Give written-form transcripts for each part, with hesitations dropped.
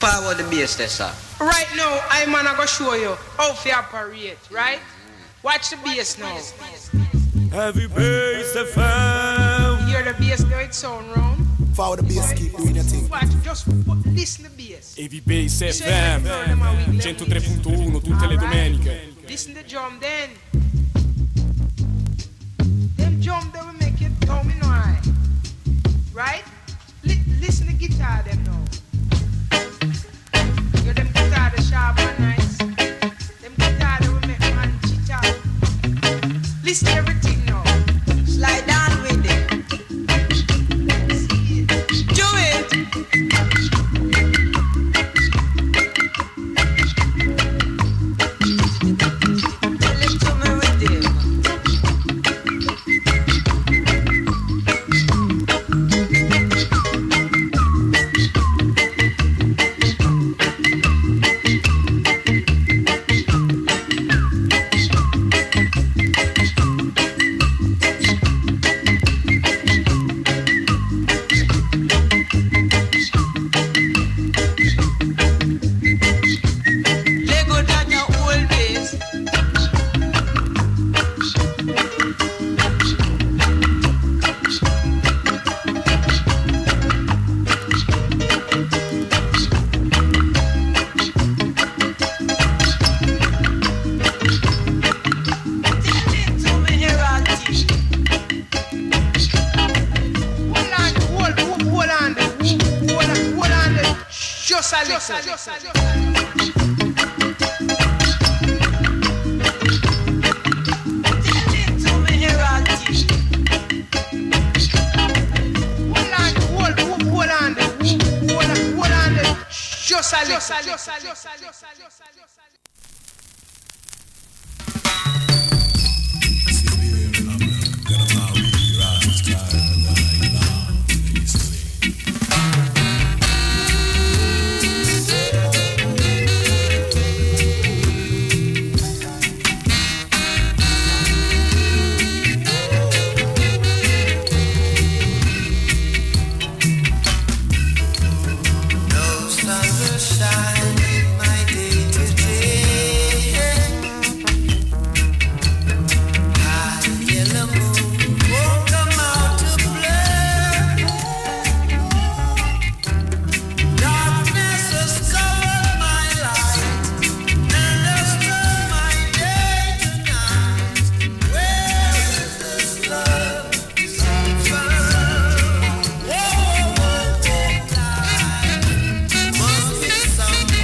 forward the bass there, sir. Right now, I'm gonna go show you how to operate, right? Watch the bass now. Heavy bass FM. Hear the bass now, it sound round. Follow the bass, keep doing your thing. Watch, just listen to the bass. Heavy bass FM 103.1 tutte le domeniche. Listen to the drum then. Them drum they will make it domino high. Right? Listen to the guitar them now. You them guitar the sharp and nice. Them guitar they will make man cheat out. Listen to everything now. Slide down with it. Do it. Tell it to me with it. Some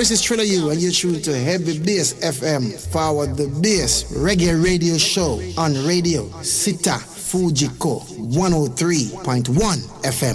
this is Triller U, and you're tuned to Heavy Bass FM, Forward the Bass Reggae Radio Show on Radio Sita Fujiko 103.1 FM.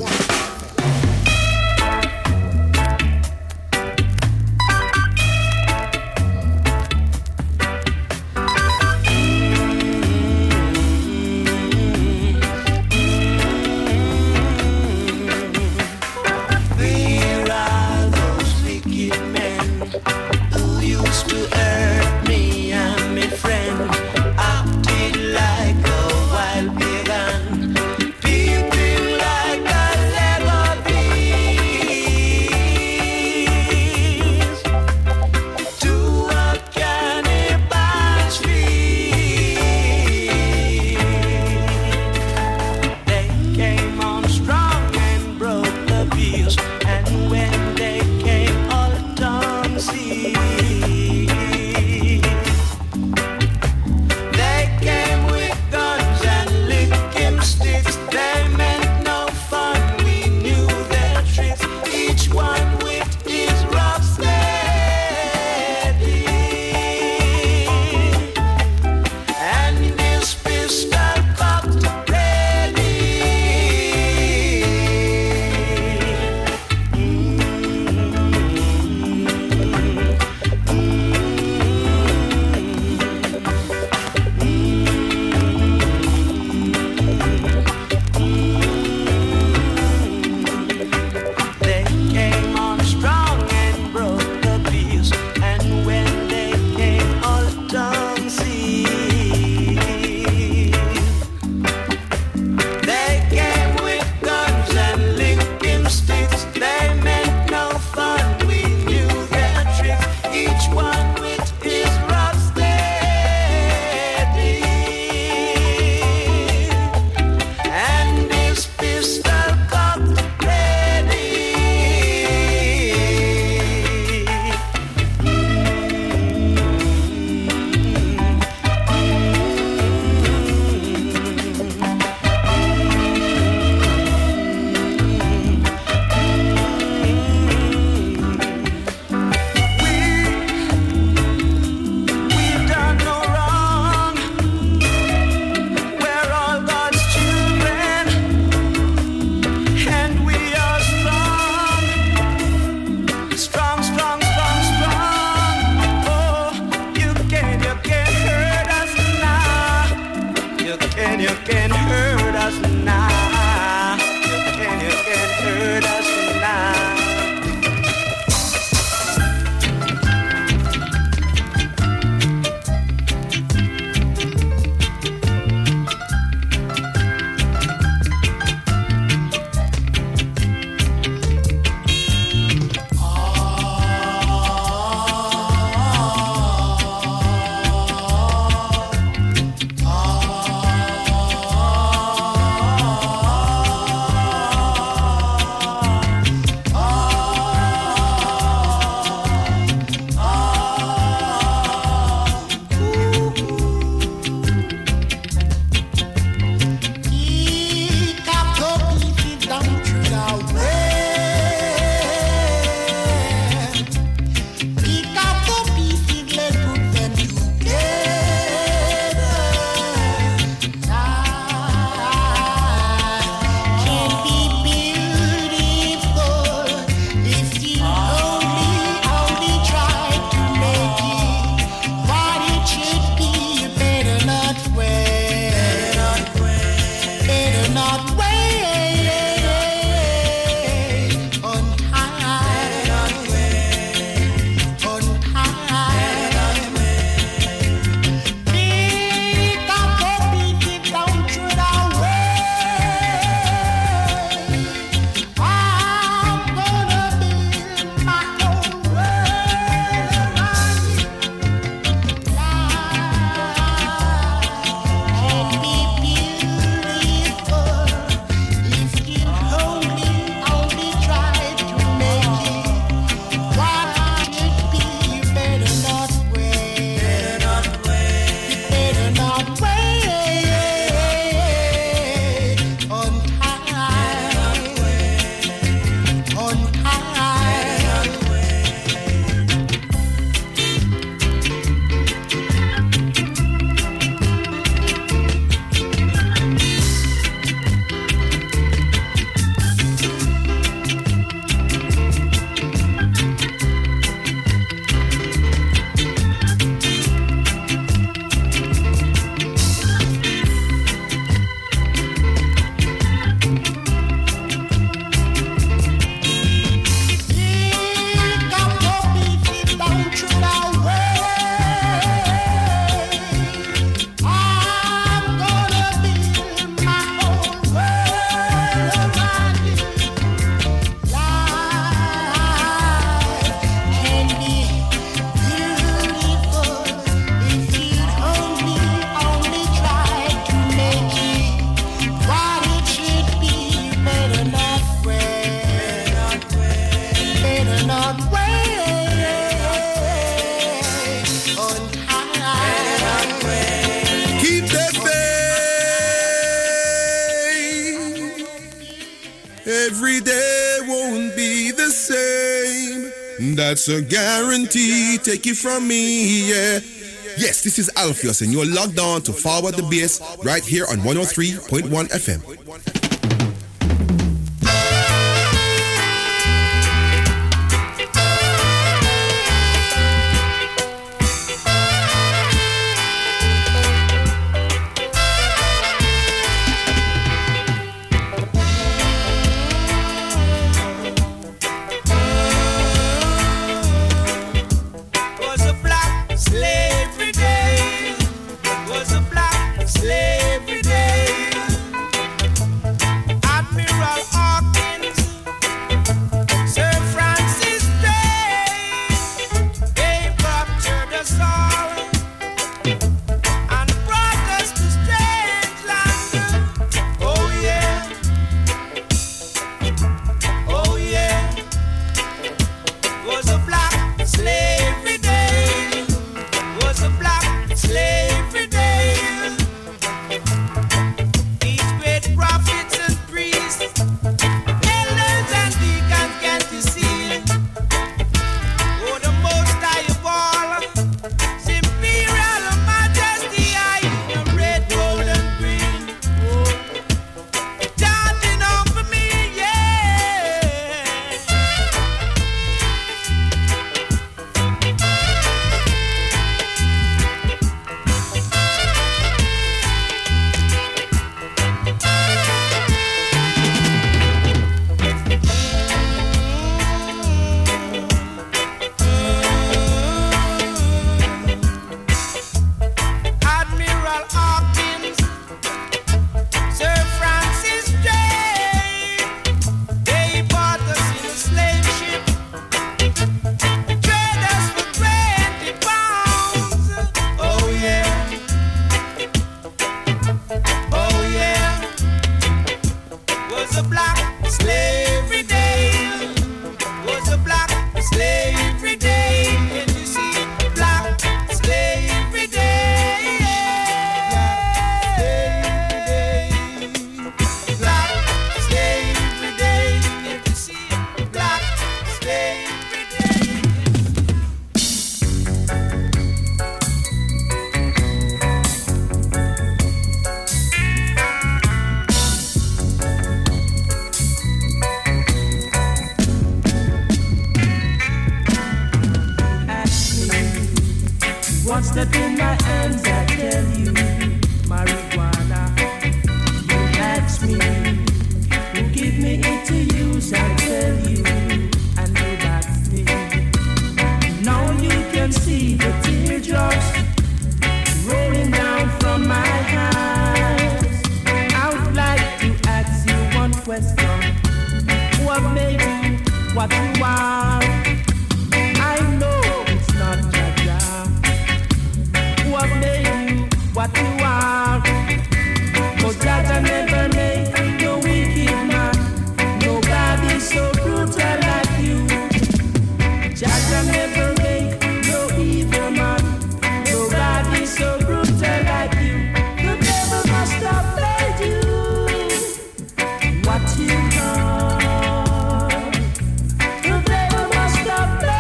every day won't be the same. That's a guarantee, take it from me, yeah. Yes, this is Alpheus and you're logged on to Forward the Bass right here on 103.1 FM.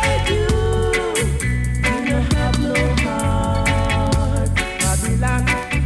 Babylon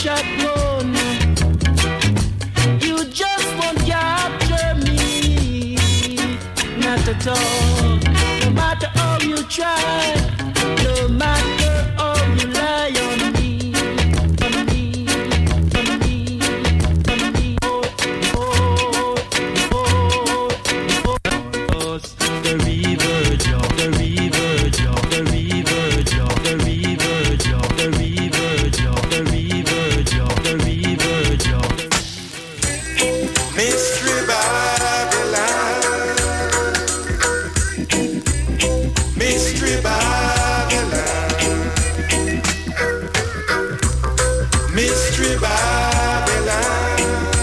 shotgun. You just won't capture me, not at all. No matter how you try, no matter how you lie on me, on me, on me, on me. Oh, oh, oh, oh, oh. The river jaw, the river jaw, the river jaw, the river jaw, the river jaw, the river jaw, the river jaw. Mystery Babylon, Mystery Babylon, Mystery Babylon,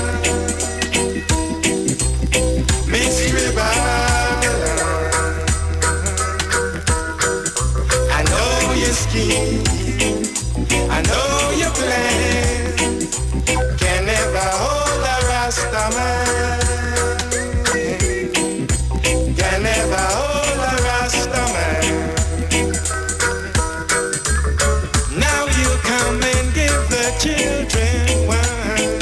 Mystery Babylon. I know your scheme, I know your plan, can never hold a Rasta man, can never hold a Rasta man. Now you come and give the children wine,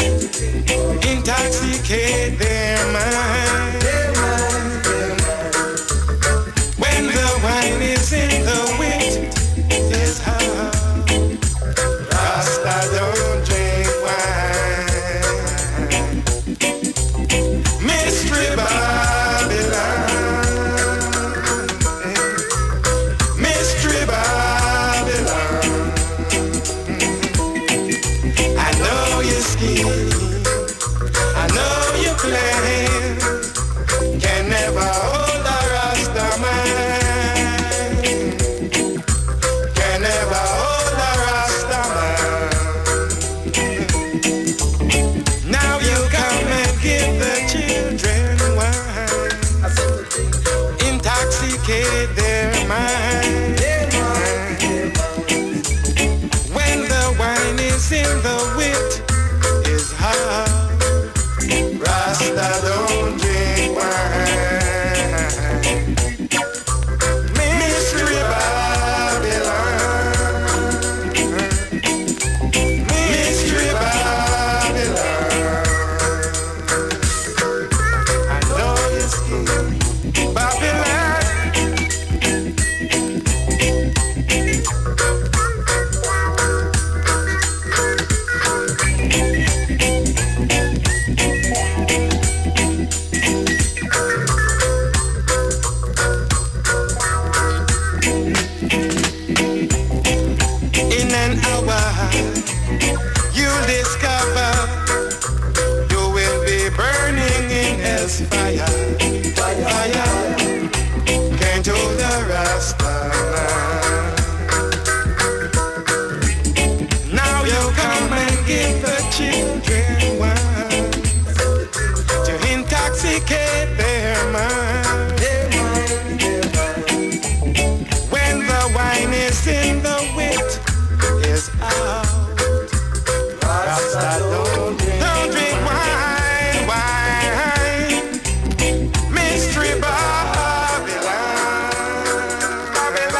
intoxicate their mind. When the wine is in the wind, it's hard. Rasta don't drink wine. Mystery Babylon, Mystery Babylon. I know your scheme, I know your plan, can never hold a Rasta man, can never hold a Rasta man. Now you come and give the children wine, intoxicate their mind. When the wine is in the wit, is hard. Rasta don't drink wine. Mystery Babylon, Mystery Babylon. I know it's King Babylon. In an hour, you'll discover you will be burning in hell's fire. Fire can't hold the Rasta man. Now you come and give the children wine to intoxicate their mind. When the wine is in the wit, is out. Rasta don't drink wine, wine. Mystery Babylon,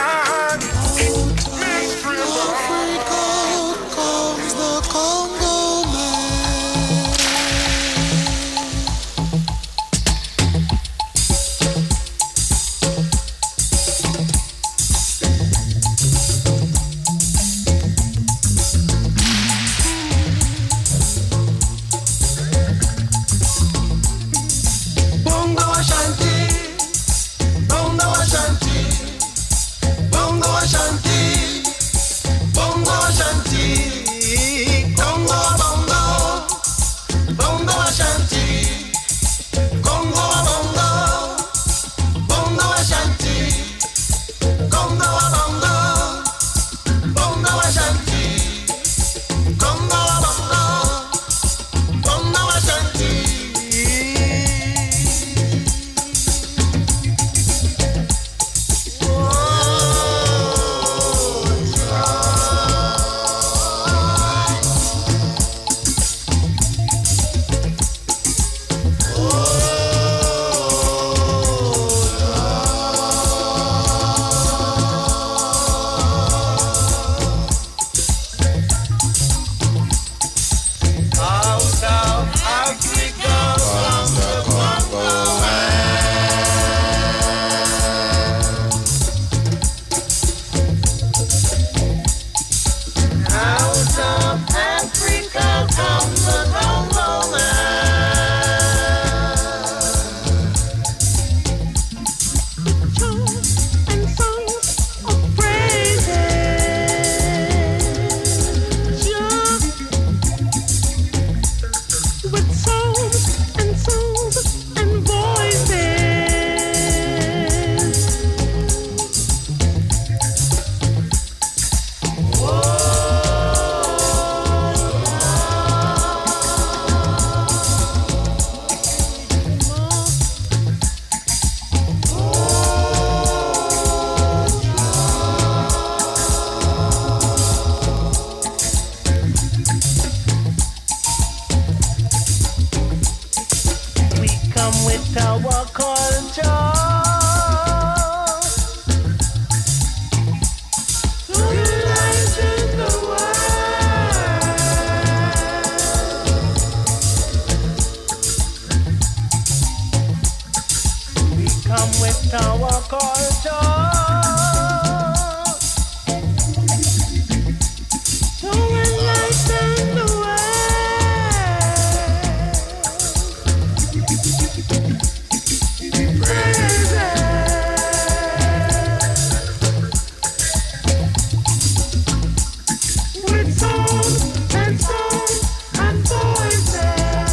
Babylon. Mystery Babylon. Comes the Congo. with our culture. To enlighten the world. We come with our culture. To enlighten the world. With sound and song and voices.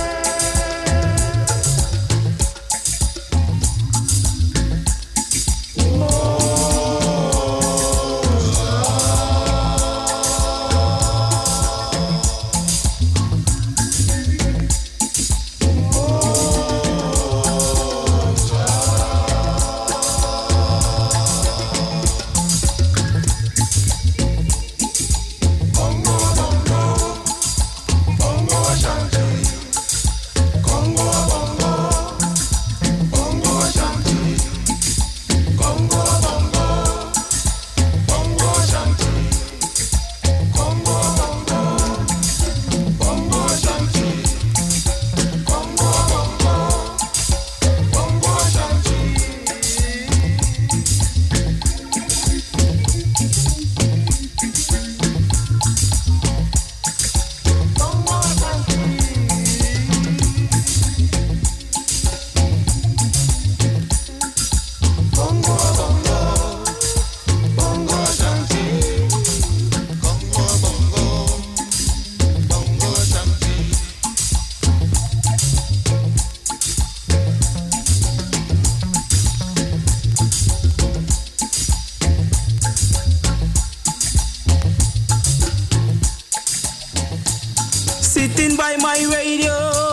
Sitting by my radio,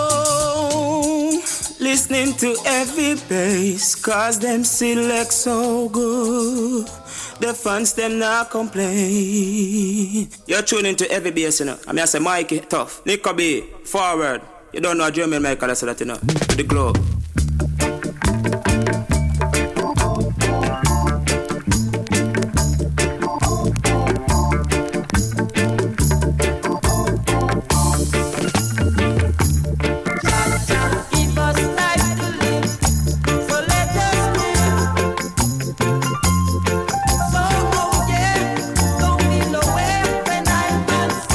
listening to every bass, cause them select so good. The fans them not complain. You're tuning to every bass, you know. I mean, I say Mikey, tough. Nico B, forward. You don't know German Michael, I say that, you know. To the globe.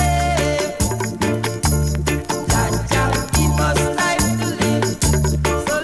So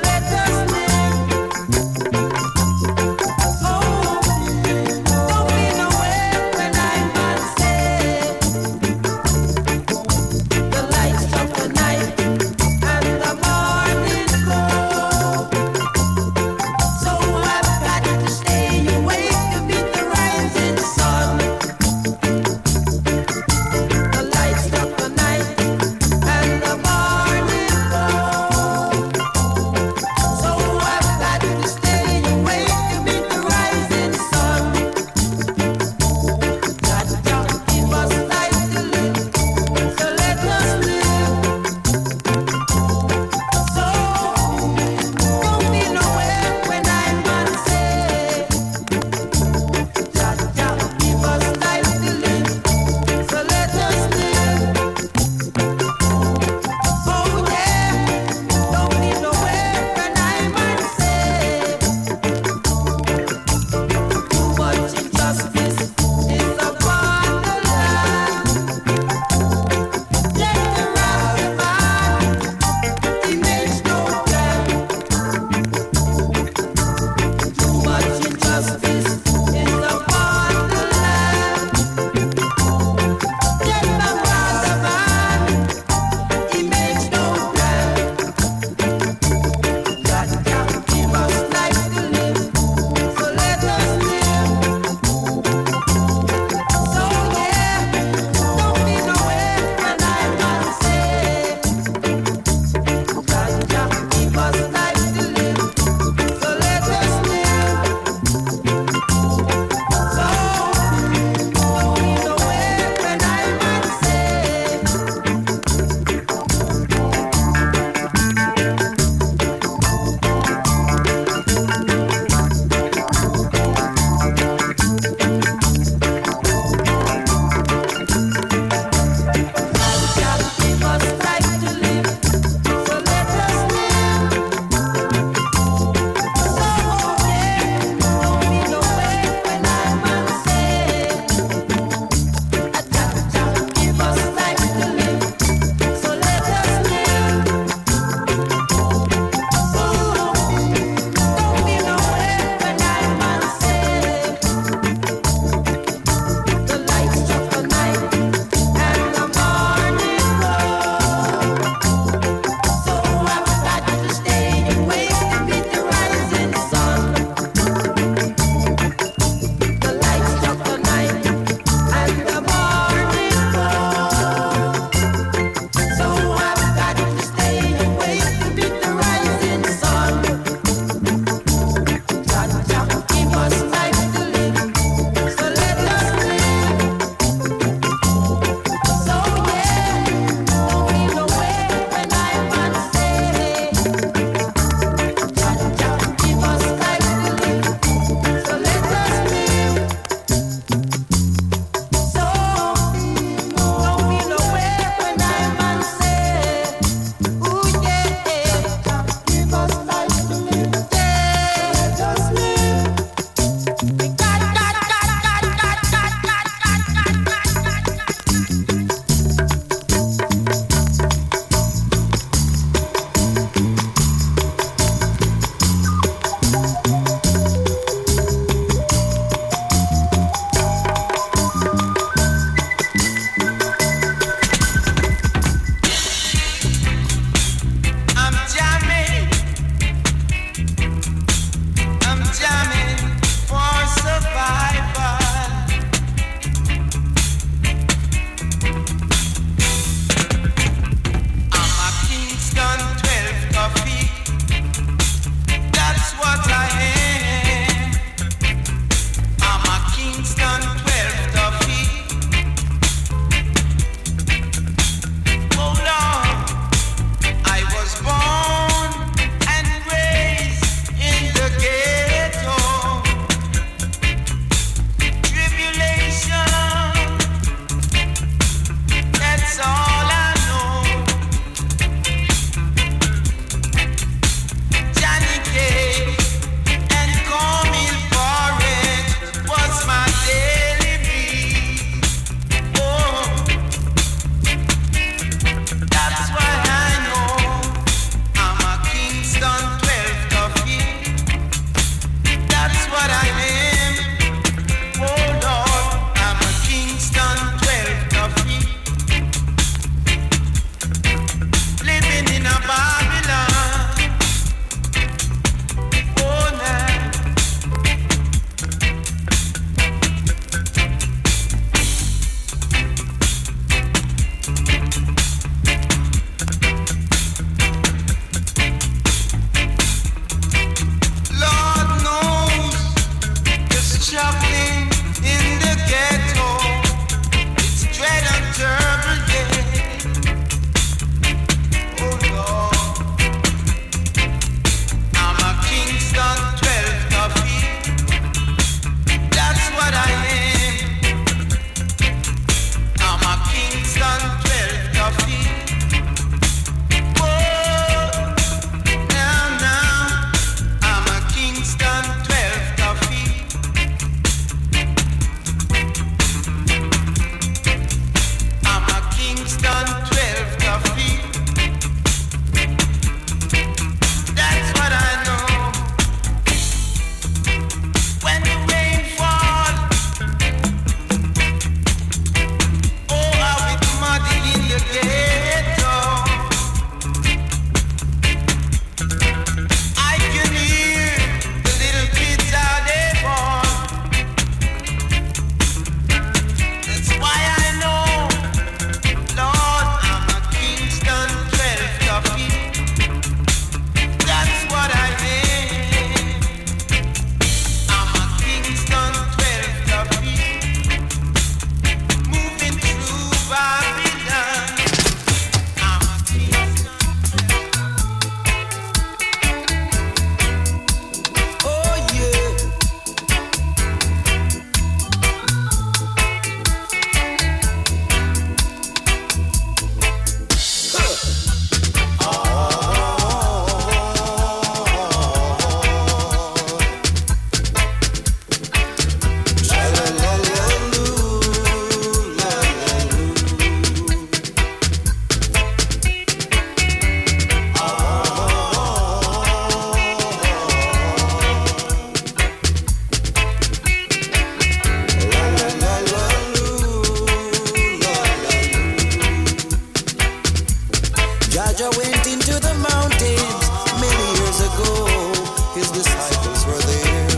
Jaja went into the mountains many years ago. His disciples were there,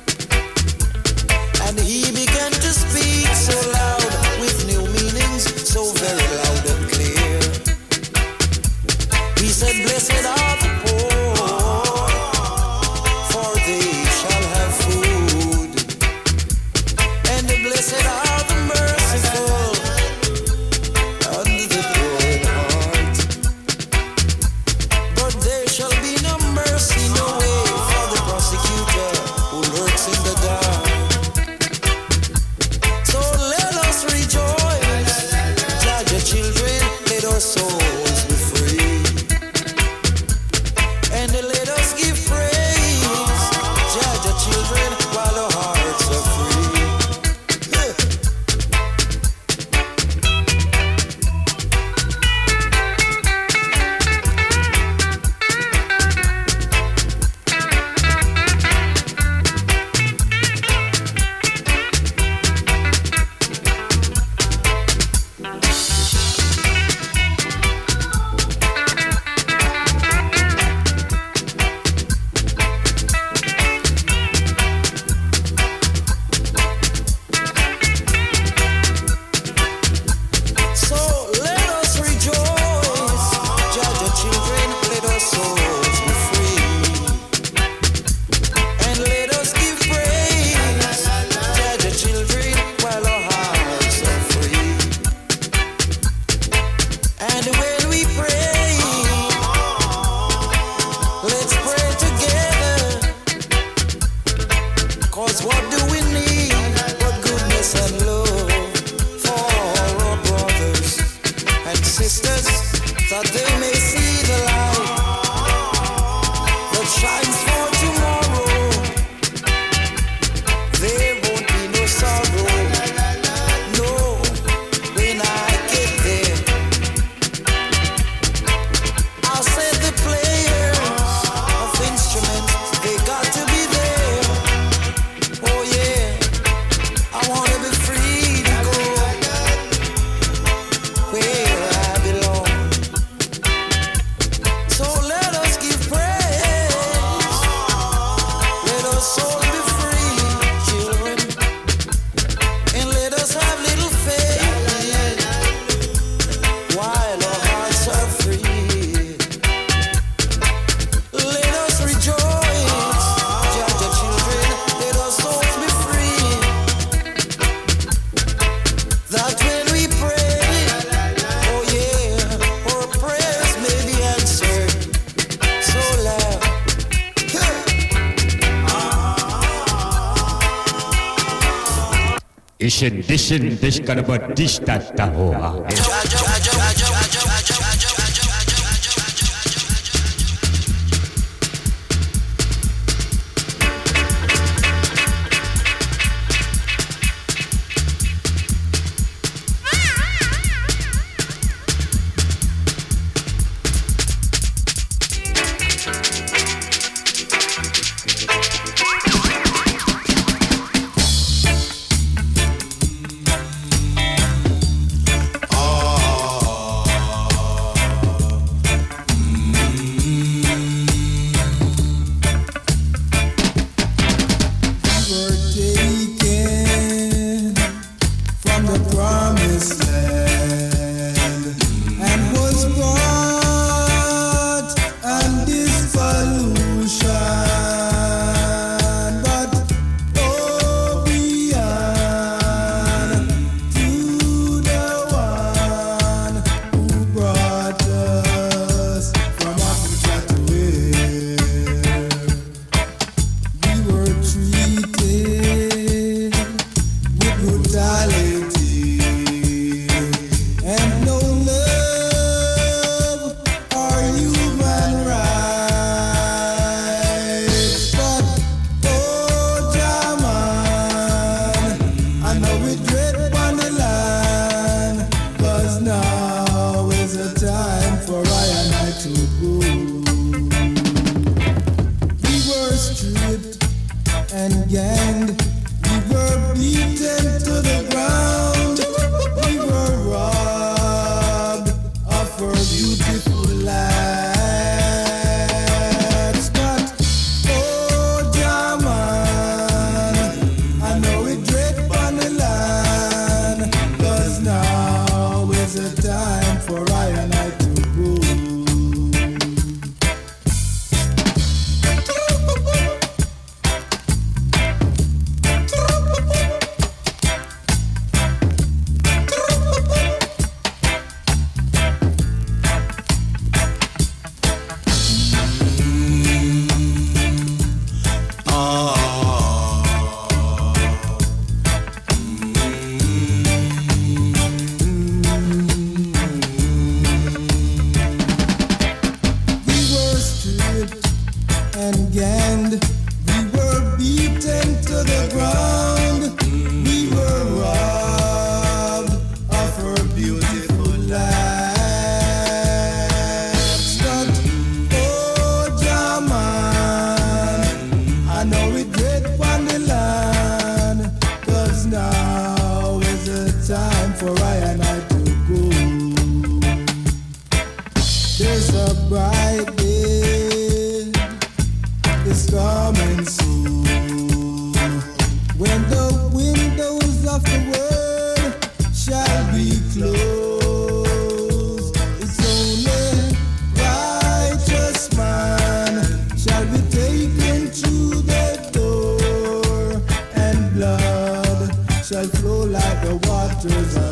and he began to speak so loud with new meanings, so very loud and clear. He said, "Blessed are the poor, for they shall have food, and blessed are the merciful, and the pure in heart. But there shall be no mercy, no way for the prosecutor who lurks in the dark. So let us rejoice, Jaja children, let our souls be free, and let us give praise, Jaja children, while our hearts are free." So let us rejoice, Jaja children, let our souls be free, and let us give praise, Jaja children, while our hearts are free. And when we pray, let's pray together, 'cause what do we need but goodness and love for our brothers and sisters, that they may see the light that shines for tomorrow. There won't be no sorrow, no, when I get there. I'll say the players of instruments, they got to be there. Oh yeah, I wanna be free to go where I belong. So let us give praise, let our soul be free, children, and let us have little faith while our hearts are free. Let us rejoice, Jaja children, let our souls be free, that when we pray, oh yeah, our prayers may be answered so loud. Ishin dish kanaba dish tata hoa. bright day is coming soon, when the windows of the world shall be closed. It's only righteous man shall be taken to the door, and blood shall flow like the waters of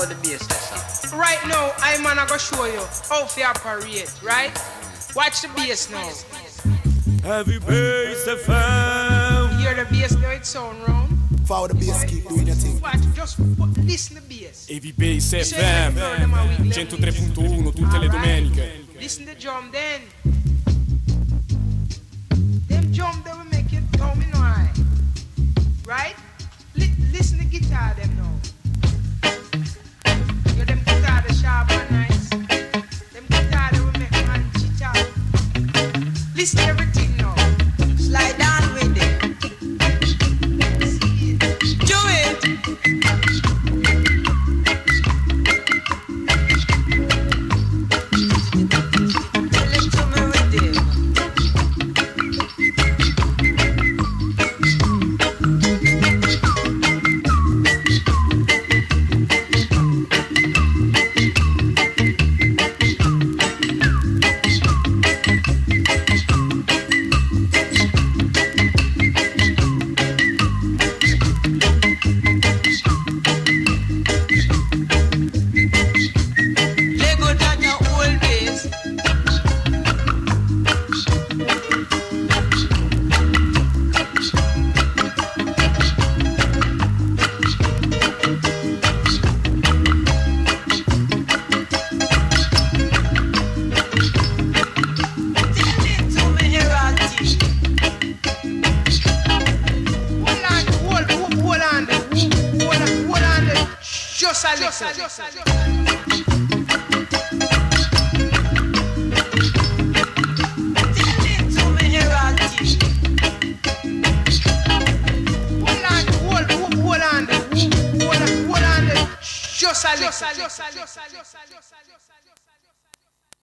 Follow the bass, sir. Right now, I'm gonna go show you how to operate, right? Watch the bass now. Heavy bass FM. Hear the bass now, it sound round. Follow the bass, keep doing your thing. Watch, just listen to the bass. Heavy bass FM 103.1 tutte le domeniche. Listen to the drum then. Them drum they will make it come in high. Right? Listen to the guitar them now. Yeah, them guitar the sharp and nice. Them guitar they will make man chit out. Listen to everything now. Slide down with it. Do it. Tell it to me with it. Lego that your old days. Tell it to me, Herati. Hold on. Just a little. Tell it to me, Herati. Hold on. Just a little.